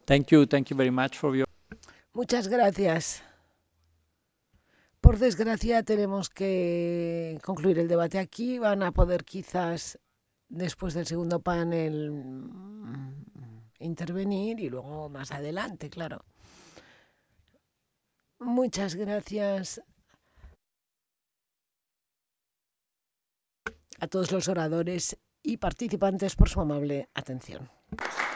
Thank you very much for your. Muchas gracias. Por desgracia, tenemos que concluir el debate aquí. Van a poder quizás, después del segundo panel, intervenir y luego más adelante, claro. Muchas gracias a todos los oradores y participantes por su amable atención.